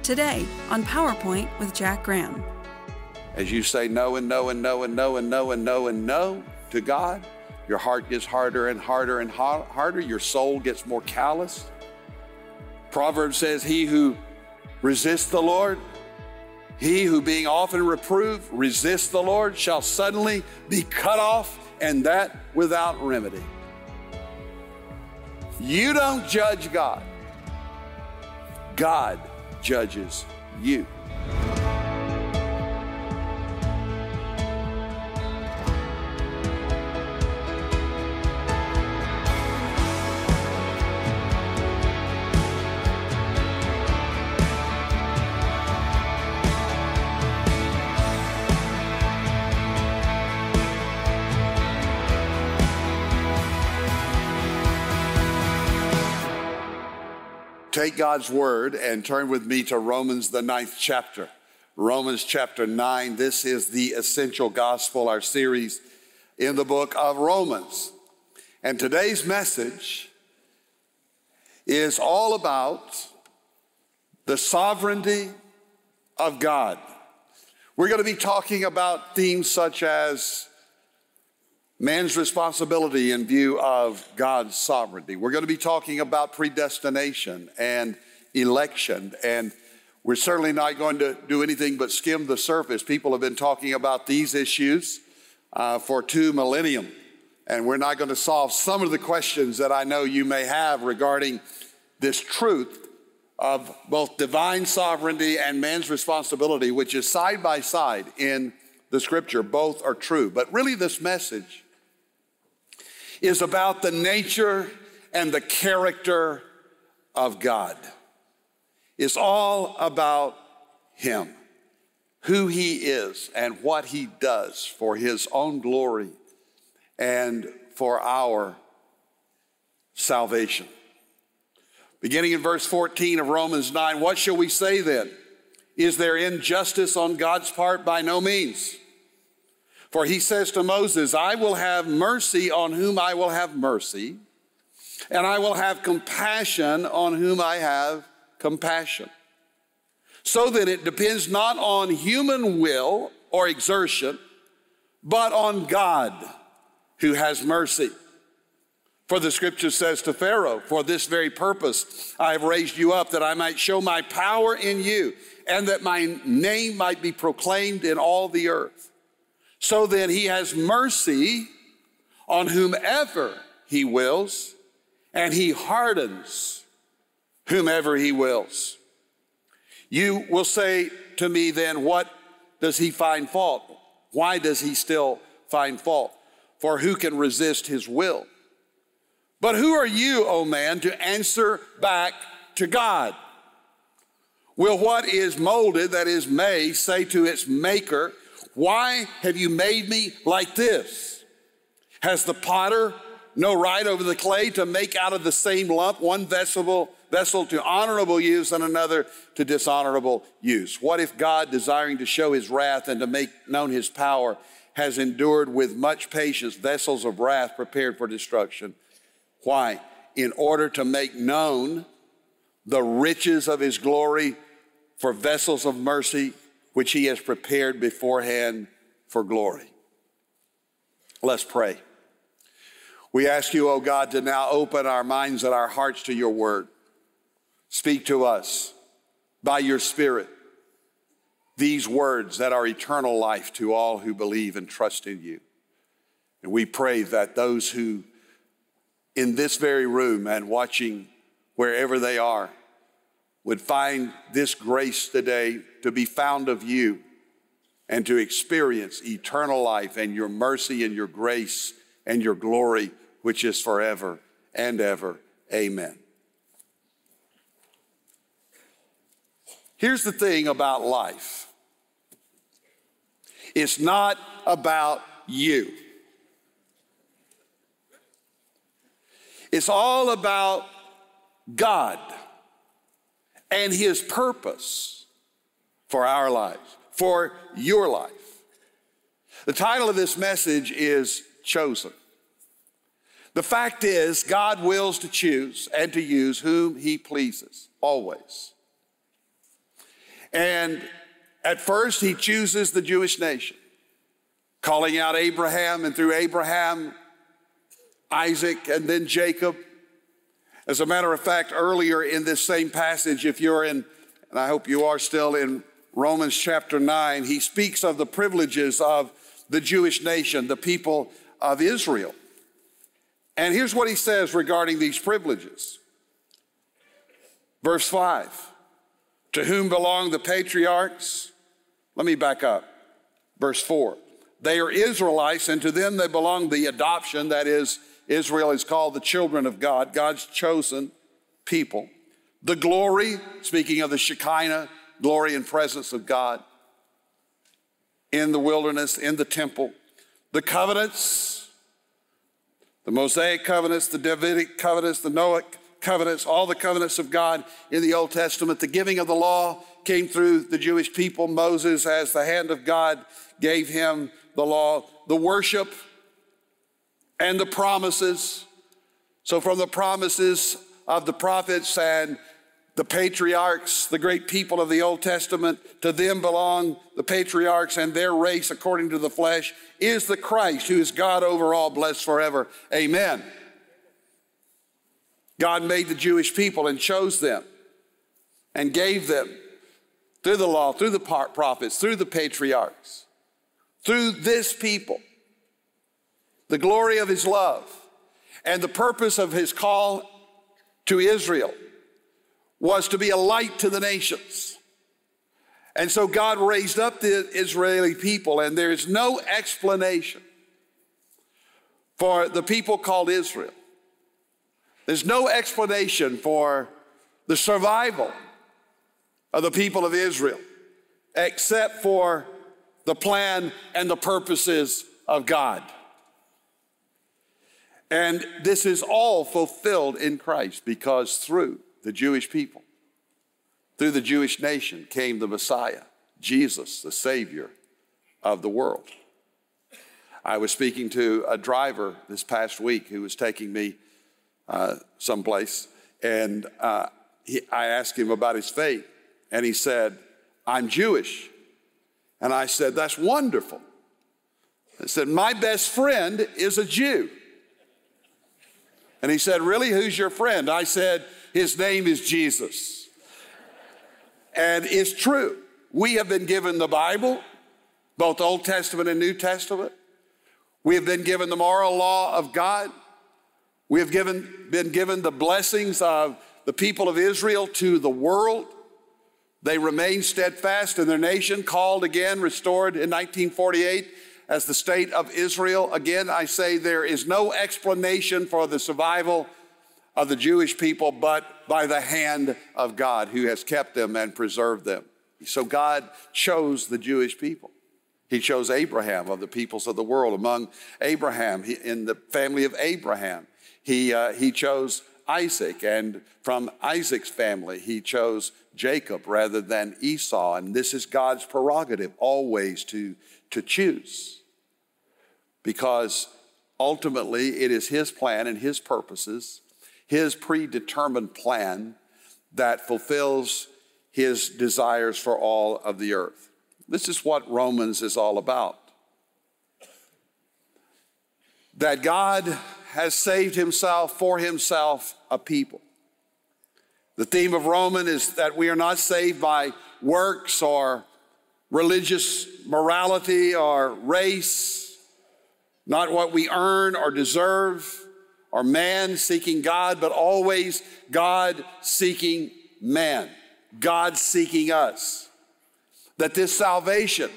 today on PowerPoint with Jack Graham. As you say no and no and no and no and no and no and no to God, your heart gets harder and harder and harder. Your soul gets more callous. Proverbs says, he who resists the Lord, he who being often reproved resists the Lord shall suddenly be cut off, and that without remedy. You don't judge God. God judges you. Take God's word and turn with me to Romans, the 9th chapter. Romans chapter 9. This is the essential gospel, our series in the book of Romans. And today's message is all about the sovereignty of God. We're going to be talking about themes such as man's responsibility in view of God's sovereignty. We're going to be talking about predestination and election, and we're certainly not going to do anything but skim the surface. People have been talking about these issues for 2 millennia, and we're not going to solve some of the questions that I know you may have regarding this truth of both divine sovereignty and man's responsibility, which is side by side in the scripture. Both are true, but really this message is about the nature and the character of God. It's all about Him, who He is and what He does for His own glory and for our salvation. Beginning in verse 14 of Romans 9, what shall we say then? Is there injustice on God's part? By no means. For he says to Moses, I will have mercy on whom I will have mercy, and I will have compassion on whom I have compassion. So then it depends not on human will or exertion, but on God who has mercy. For the scripture says to Pharaoh, for this very purpose I have raised you up, that I might show my power in you, and that my name might be proclaimed in all the earth. So then he has mercy on whomever he wills, and he hardens whomever he wills. You will say to me then, what does he find fault? Why does he still find fault? For who can resist his will? But who are you, O man, to answer back to God? Will what is molded, that is made, say to its maker, why have you made me like this? Has the potter no right over the clay to make out of the same lump one vessel to honorable use and another to dishonorable use? What if God, desiring to show his wrath and to make known his power, has endured with much patience vessels of wrath prepared for destruction? Why? In order to make known the riches of his glory for vessels of mercy, which he has prepared beforehand for glory. Let's pray. We ask you, O God, to now open our minds and our hearts to your word. Speak to us by your Spirit these words that are eternal life to all who believe and trust in you. And we pray that those who in this very room and watching wherever they are would find this grace today to be found of you and to experience eternal life and your mercy and your grace and your glory, which is forever and ever. Amen. Here's the thing about life. It's not about you. It's all about God and his purpose for our lives, for your life. The title of this message is Chosen. The fact is, God wills to choose and to use whom he pleases, always. And at first, he chooses the Jewish nation, calling out Abraham, and through Abraham, Isaac, and then Jacob. As a matter of fact, earlier in this same passage, if you're in, and I hope you are still in Romans chapter 9, he speaks of the privileges of the Jewish nation, the people of Israel. And here's what he says regarding these privileges. Verse 5, to whom belong the patriarchs? Let me back up. Verse 4, they are Israelites, and to them they belong the adoption, that is, Israel is called the children of God, God's chosen people. The glory, speaking of the Shekinah, glory and presence of God in the wilderness, in the temple. The covenants, the Mosaic covenants, the Davidic covenants, the Noahic covenants, all the covenants of God in the Old Testament. The giving of the law came through the Jewish people. Moses, as the hand of God, gave him the law. The worship and the promises. So from the promises of the prophets and the patriarchs, the great people of the Old Testament, to them belong the patriarchs, and their race according to the flesh is the Christ, who is God over all, blessed forever. Amen. God made the Jewish people and chose them and gave them through the law, through the prophets, through the patriarchs, through this people, the glory of his love and the purpose of his call to Israel was to be a light to the nations. And so God raised up the Israeli people, and there is no explanation for the people called Israel. There's no explanation for the survival of the people of Israel except for the plan and the purposes of God. And this is all fulfilled in Christ, because through the Jewish people, through the Jewish nation came the Messiah, Jesus, the Savior of the world. I was speaking to a driver this past week who was taking me someplace, and I asked him about his faith, and he said, I'm Jewish. And I said, that's wonderful. I said, my best friend is a Jew. And he said, really, who's your friend? I said, his name is Jesus. And it's true. We have been given the Bible, both Old Testament and New Testament. We have been given the moral law of God. We have been given the blessings of the people of Israel to the world. They remain steadfast in their nation, called again, restored in 1948 as the state of Israel. Again, I say there is no explanation for the survival of the Jewish people but by the hand of God, who has kept them and preserved them. So God chose the Jewish people. He chose Abraham of the peoples of the world. Among Abraham, in the family of Abraham, he chose Isaac, and from Isaac's family, he chose Jacob rather than Esau. And this is God's prerogative always to choose, because ultimately it is his plan and his purposes, his predetermined plan, that fulfills his desires for all of the earth. This is what Romans is all about. That God has saved himself for himself a people. The theme of Romans is that we are not saved by works or religious morality or race, not what we earn or deserve, or man seeking God, but always God seeking man, God seeking us. That this salvation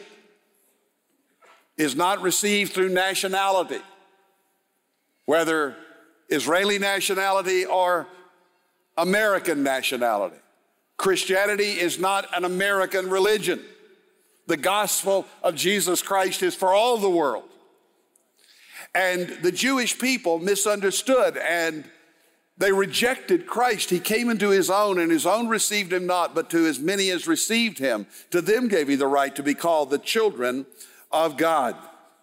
is not received through nationality, whether Israeli nationality or American nationality. Christianity is not an American religion. The gospel of Jesus Christ is for all the world. And the Jewish people misunderstood, and they rejected Christ. He came into his own, and his own received him not, but to as many as received him, to them gave he the right to be called the children of God.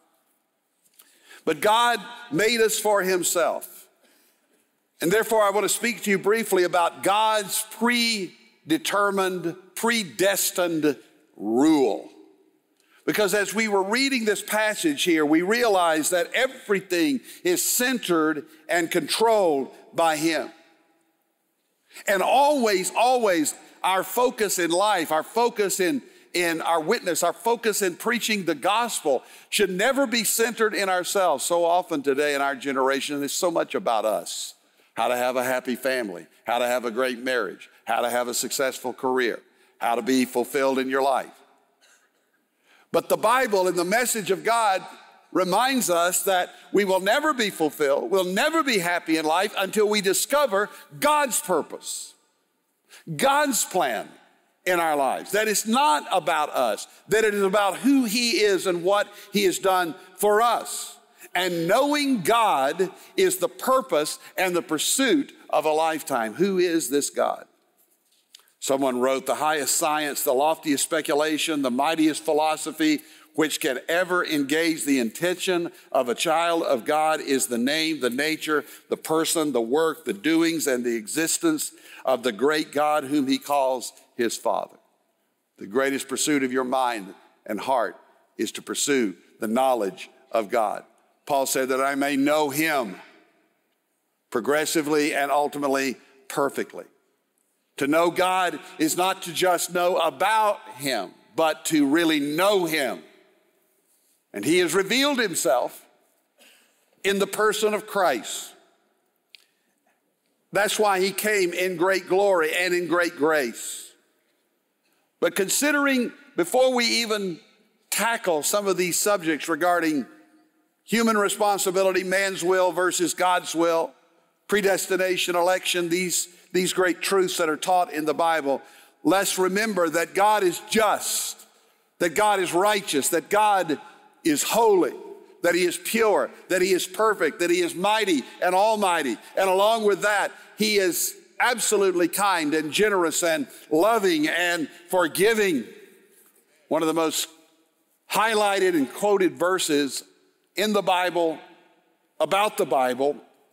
But God made us for himself. And therefore, I want to speak to you briefly about God's predetermined predestined rule. Because as we were reading this passage here, we realized that everything is centered and controlled by him. And always, always, our focus in life, our focus in our witness, our focus in preaching the gospel should never be centered in ourselves. So often today in our generation, it's so much about us. How to have a happy family, how to have a great marriage, how to have a successful career, how to be fulfilled in your life. But the Bible and the message of God reminds us that we will never be fulfilled, we'll never be happy in life until we discover God's purpose, God's plan in our lives. That it's not about us, that it is about who he is and what he has done for us. And knowing God is the purpose and the pursuit of a lifetime. Who is this God? Someone wrote, the highest science, the loftiest speculation, the mightiest philosophy which can ever engage the intention of a child of God is the name, the nature, the person, the work, the doings, and the existence of the great God whom he calls his Father. The greatest pursuit of your mind and heart is to pursue the knowledge of God. Paul said that I may know him progressively and ultimately perfectly. To know God is not to just know about him, but to really know him. And he has revealed himself in the person of Christ. That's why he came in great glory and in great grace. But considering, before we even tackle some of these subjects regarding human responsibility, man's will versus God's will, predestination, election, these great truths that are taught in the Bible, let's remember that God is just, that God is righteous, that God is holy, that he is pure, that he is perfect, that he is mighty and almighty. And along with that, he is absolutely kind and generous and loving and forgiving. One of the most highlighted and quoted verses in the Bible, about the Bible,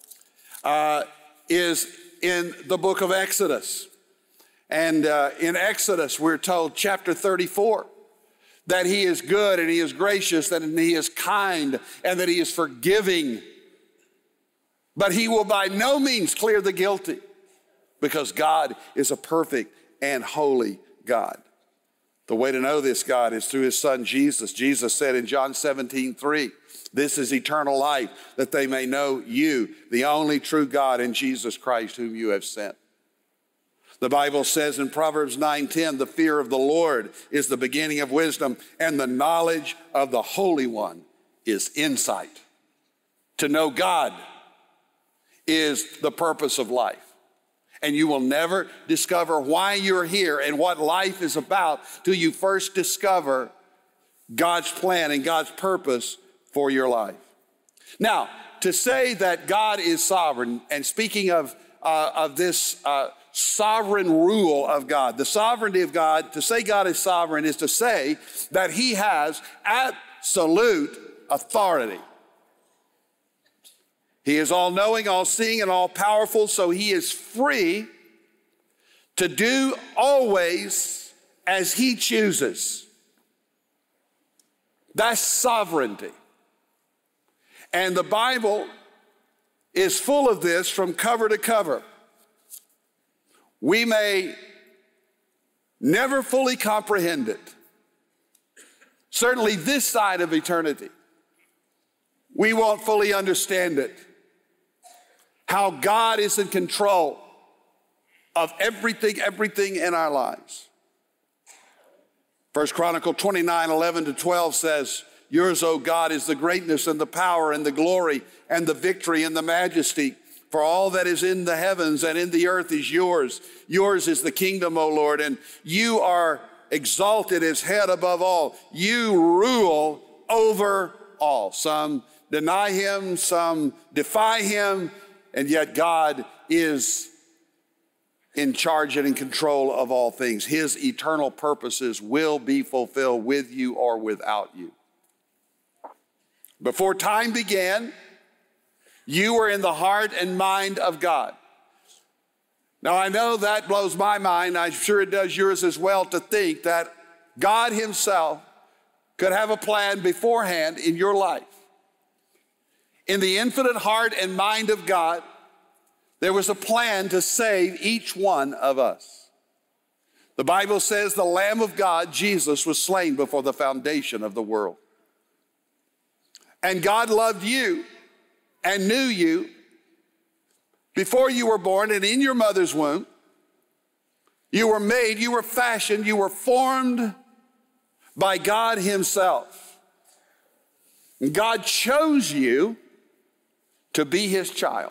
is in the book of Exodus. And in Exodus, we're told, chapter 34, that he is good and he is gracious and he is kind and that he is forgiving. But he will by no means clear the guilty, because God is a perfect and holy God. The way to know this God is through his son Jesus. Jesus said in John 17:3, this is eternal life, that they may know you, the only true God, and Jesus Christ whom you have sent. The Bible says in Proverbs 9:10, the fear of the Lord is the beginning of wisdom, and the knowledge of the Holy One is insight. To know God is the purpose of life. And you will never discover why you're here and what life is about till you first discover God's plan and God's purpose for your life. Now, to say that God is sovereign, and speaking of this sovereign rule of God, the sovereignty of God, to say God is sovereign is to say that he has absolute authority. He is all-knowing, all-seeing, and all-powerful, so he is free to do always as he chooses. That's sovereignty. And the Bible is full of this from cover to cover. We may never fully comprehend it. Certainly this side of eternity, we won't fully understand it. How God is in control of everything in our lives. 1 Chronicles 29:11-12 says, yours, O God, is the greatness and the power and the glory and the victory and the majesty. For all that is in the heavens and in the earth is yours. Yours is the kingdom, O Lord, and you are exalted as head above all. You rule over all. Some deny him, some defy him, and yet God is in charge and in control of all things. His eternal purposes will be fulfilled with you or without you. Before time began, you were in the heart and mind of God. Now, I know that blows my mind. I'm sure it does yours as well, to think that God himself could have a plan beforehand in your life. In the infinite heart and mind of God, there was a plan to save each one of us. The Bible says the Lamb of God, Jesus, was slain before the foundation of the world. And God loved you and knew you before you were born and in your mother's womb. You were made, you were fashioned, you were formed by God himself. And God chose you to be his child.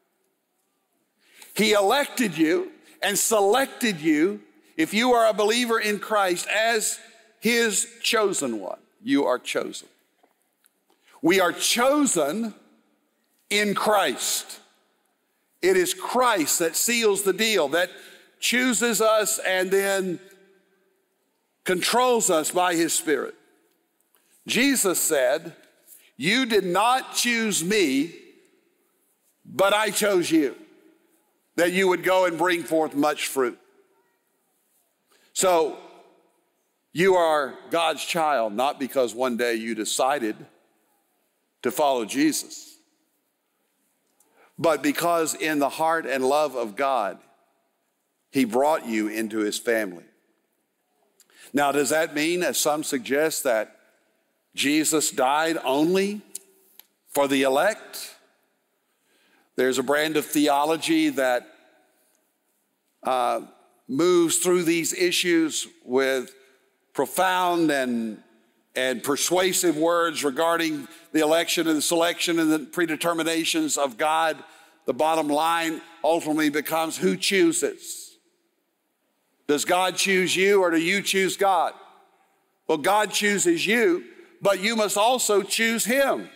He elected you and selected you, if you are a believer in Christ, as his chosen one. You are chosen. We are chosen in Christ. It is Christ that seals the deal, that chooses us and then controls us by his Spirit. Jesus said, "You did not choose me, but I chose you, that you would go and bring forth much fruit." So you are God's child, not because one day you decided to follow Jesus, but because in the heart and love of God, he brought you into his family. Now, does that mean, as some suggest, that Jesus died only for the elect? There's a brand of theology that moves through these issues with profound and persuasive words regarding the election and the selection and the predeterminations of God. The bottom line ultimately becomes, who chooses? Does God choose you, or do you choose God? Well, God chooses you, but you must also choose him.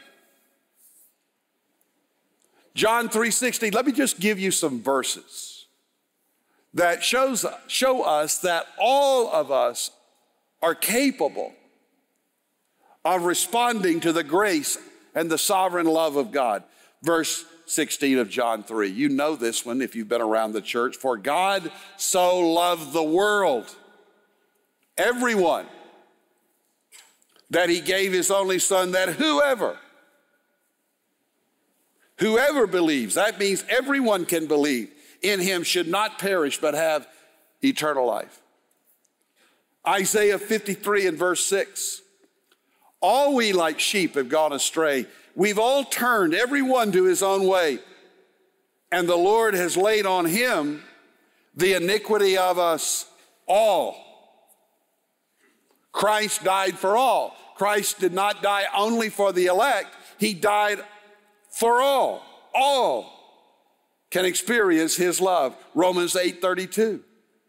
John 3:16, let me just give you some verses that show us that all of us are capable of responding to the grace and the sovereign love of God. Verse 16 of John 3. You know this one if you've been around the church. For God so loved the world, everyone, that he gave his only son, that whoever believes, that means everyone can believe in him, should not perish but have eternal life. Isaiah 53 and verse 6. All we like sheep have gone astray. We've all turned everyone to his own way, and the Lord has laid on him the iniquity of us all. Christ died for all. Christ did not die only for the elect. He died for all. All can experience his love. Romans 8:32.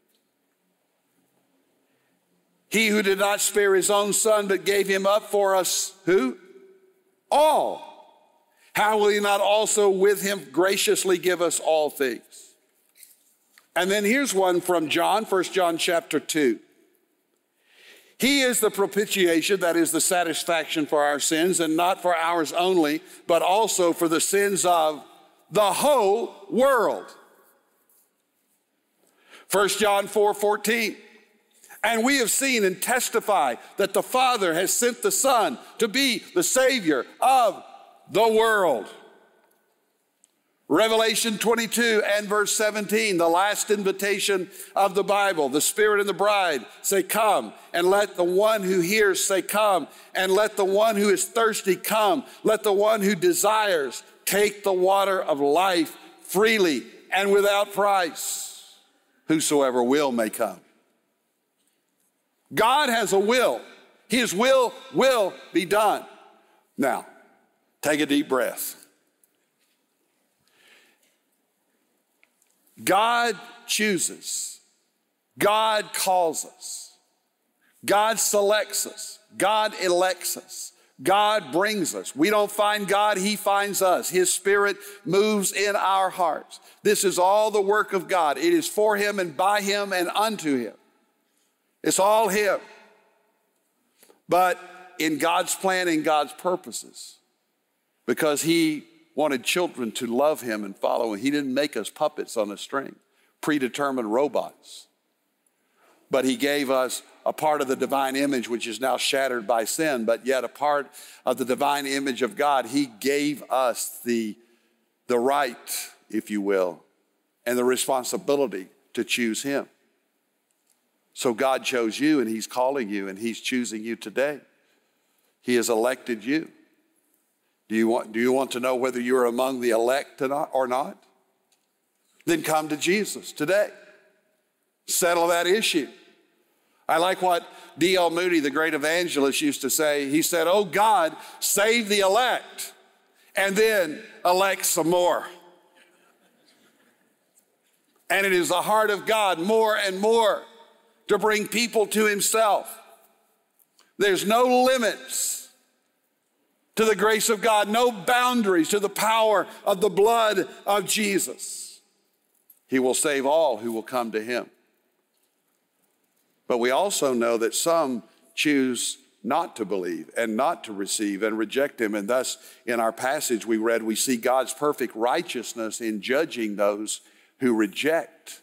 He who did not spare his own son, but gave him up for us, who? All. How will he not also with him graciously give us all things? And then here's one from John, 1 John chapter 2. He is the propitiation, that is the satisfaction for our sins, and not for ours only, but also for the sins of the whole world. 1 John 4:14. And we have seen and testify that the Father has sent the Son to be the Savior of the world. Revelation 22 and verse 17, the last invitation of the Bible. The Spirit and the bride say, come. And let the one who hears say, come. And let the one who is thirsty come. Let the one who desires take the water of life freely and without price. Whosoever will may come. God has a will. His will be done. Now, take a deep breath. God chooses. God calls us. God selects us. God elects us. God brings us. We don't find God, he finds us. His Spirit moves in our hearts. This is all the work of God. It is for him and by him and unto him. It's all him. But in God's plan and God's purposes, because he wanted children to love him and follow him, he didn't make us puppets on a string. predetermined robots. But he gave us a part of the divine image which is now shattered by sin, but yet a part of the divine image of God. He gave us the right, if you will, and the responsibility to choose him. So God chose you, and he's calling you, and he's choosing you today. He has elected you. Do you want to know whether you're among the elect or not? Then come to Jesus today. Settle that issue. I like what D.L. Moody, the great evangelist, used to say. He said, "Oh God, save the elect, and then elect some more." And it is the heart of God more and more to bring people to himself. There's no limits to the grace of God, no boundaries to the power of the blood of Jesus. He will save all who will come to him. But we also know that some choose not to believe and not to receive and reject him. And thus, in our passage we read, we see God's perfect righteousness in judging those who reject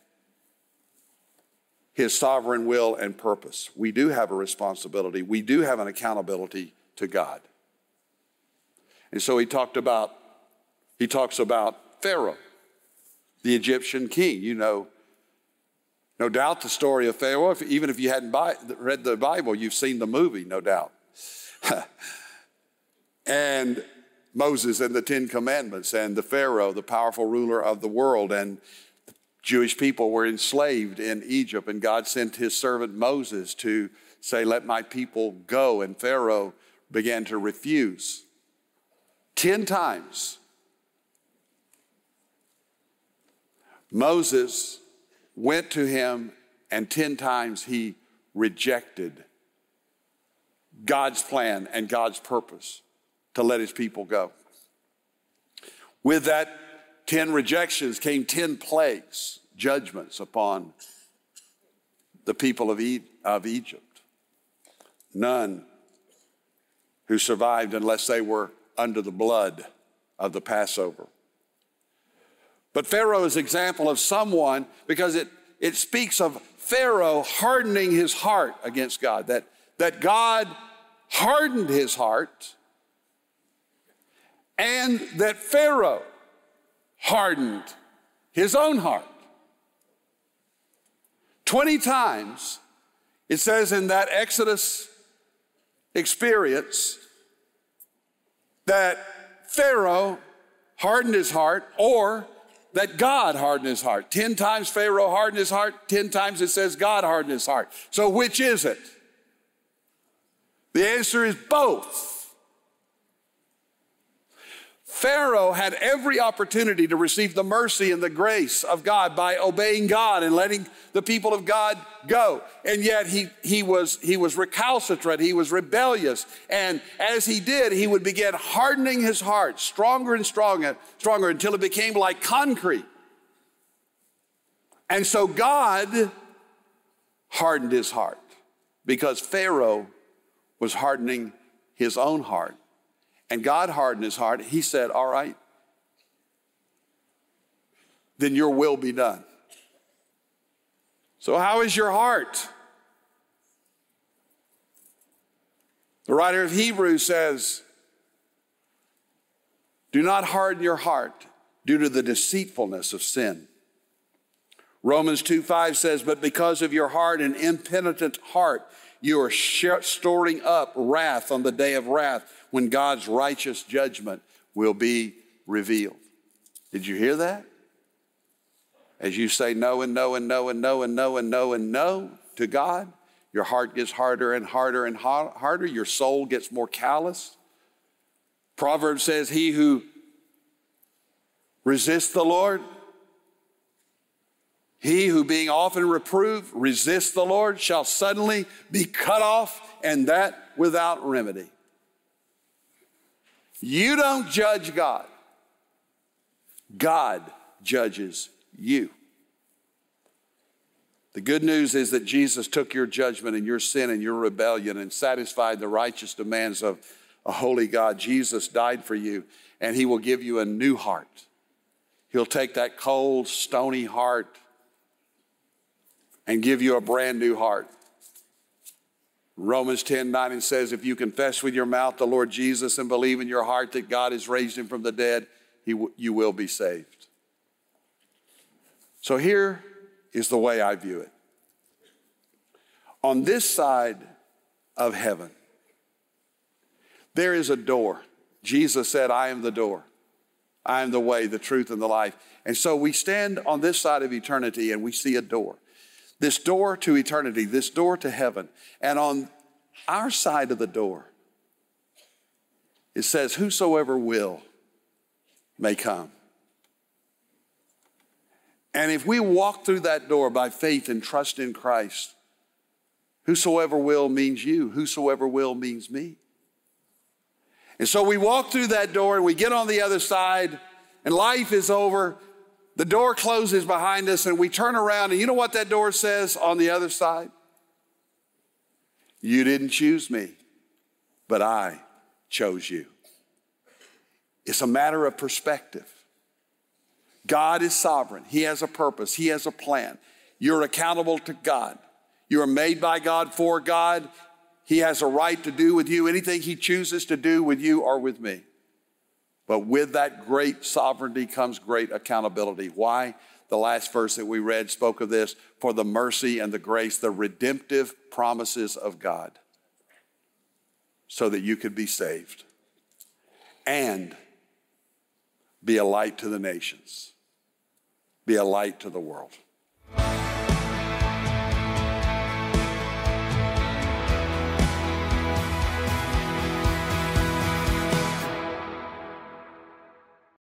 his sovereign will and purpose. We do have a responsibility. We do have an accountability to God. And so he talks about Pharaoh, the Egyptian king. You know, no doubt the story of Pharaoh. Even if you hadn't read the Bible, you've seen the movie, no doubt. And Moses and the Ten Commandments and the Pharaoh, the powerful ruler of the world, and the Jewish people were enslaved in Egypt, and God sent his servant Moses to say, "Let my people go," and Pharaoh began to refuse. 10 times Moses went to him, and 10 times he rejected God's plan and God's purpose to let his people go. With that 10 rejections came 10 plagues, judgments upon the people of Egypt. None who survived unless they were under the blood of the Passover. But Pharaoh is an example of someone, because it speaks of Pharaoh hardening his heart against God, that God hardened his heart, and that Pharaoh hardened his own heart. 20 times it says in that Exodus experience that Pharaoh hardened his heart, or that God hardened his heart. 10 times Pharaoh hardened his heart, 10 times it says God hardened his heart. So which is it? The answer is both. Pharaoh had every opportunity to receive the mercy and the grace of God by obeying God and letting the people of God go. And yet he was recalcitrant, he was rebellious. And as he did, he would begin hardening his heart stronger and stronger until it became like concrete. And so God hardened his heart because Pharaoh was hardening his own heart. And God hardened his heart. He said, "All right, then your will be done." So how is your heart? The writer of Hebrews says, "Do not harden your heart due to the deceitfulness of sin." Romans 2:5 says, "But because of your hard and impenitent heart, you are storing up wrath on the day of wrath, when God's righteous judgment will be revealed." Did you hear that? As you say no and no and no and no and no and no and no to God, your heart gets harder and harder and harder. Your soul gets more callous. Proverbs says, "He who resists the Lord, he who being often reproved resists the Lord, shall suddenly be cut off, and that without remedy." You don't judge God. God judges you. The good news is that Jesus took your judgment and your sin and your rebellion and satisfied the righteous demands of a holy God. Jesus died for you, and he will give you a new heart. He'll take that cold, stony heart and give you a brand new heart. Romans 10:9 says, if you confess with your mouth the Lord Jesus and believe in your heart that God has raised him from the dead, you will be saved. So here is the way I view it. On this side of heaven, there is a door. Jesus said, I am the door. I am the way, the truth, and the life. And so we stand on this side of eternity and we see a door. This door to eternity, this door to heaven. And on our side of the door, it says, whosoever will may come. And if we walk through that door by faith and trust in Christ, whosoever will means you. Whosoever will means me. And so we walk through that door and we get on the other side and life is over. The door closes behind us and we turn around and you know what that door says on the other side? You didn't choose me, but I chose you. It's a matter of perspective. God is sovereign. He has a purpose. He has a plan. You're accountable to God. You are made by God for God. He has a right to do with you anything he chooses to do with you or with me. But with that great sovereignty comes great accountability. Why? The last verse that we read spoke of this, for the mercy and the grace, the redemptive promises of God, so that you could be saved and be a light to the nations, be a light to the world.